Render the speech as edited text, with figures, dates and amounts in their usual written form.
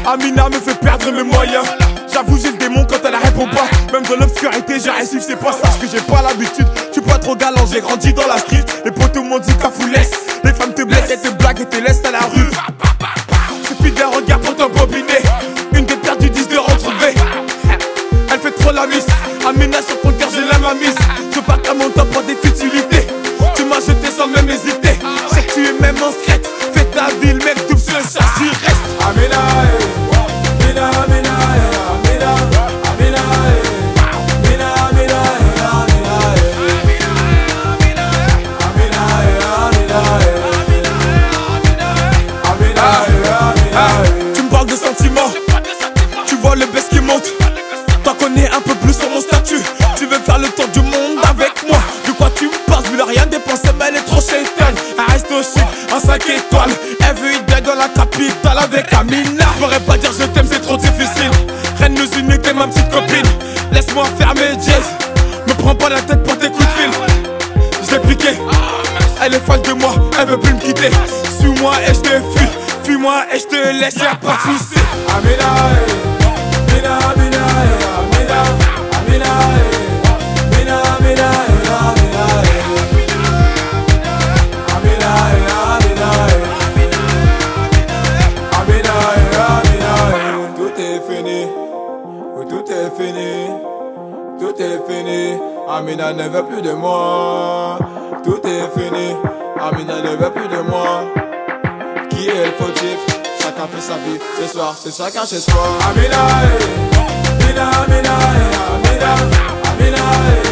Amina me fait perdre mes moyens. J'avoue j'ai le démon quand elle répond pas. Même dans l'obscurité j'ai réussi, c'est pas ça. Parce que j'ai pas l'habitude, tu pas trop galant. J'ai grandi dans la street, les potos m'ont dit qu'à laisse. Les femmes te blessent, elles te blaguent et te laissent à la rue. Suffit d'un regard pour t'embobiner. Une tête perdue, 10 de retrouver. Elle fait trop la miss. Amina sur ton cœur j'ai la mamise. Je pars à mon top pour des futilités. Tu m'as jeté sans même hésiter. Je sais que tu es même en secrète. Fais ta ville mec, double ce chat, tu restes. Amina, Amina, Amina, Amina, Amina, Amina, Amina, tu me parles de sentiments, tu vois le baisse qui monte. T'en connais un peu plus sur mon statut. Tu veux faire le tour du monde avec moi. De quoi tu me parles, je voulais rien dépenser mais elle est trop chétaine. Elle reste au chic, en 5 étoiles. Elle veut y aller dans la capitale avec Amina. Je pourrais pas dire je t'aime, c'est trop difficile. Rien nous unit, t'es ma petite copine. Laisse-moi faire mes jazz. Me prends pas la tête pour tes coups de fil. Je l'ai piqué, elle est folle de moi, elle veut plus me quitter. Suis-moi et je te fuis, fuis-moi et je te laisse, y'a pas de soucis. Amina, Amina, Amina, Amina, Amina, Amina, Amina, tout est fini, tout est fini, tout est fini. Amina ne veut plus de moi. Tout est fini, Amina ne veut plus de moi. Qui est le fautif? Chacun fait sa vie. Ce soir, c'est chacun chez soi. Amina, Amina, Amina, Amina, Amina,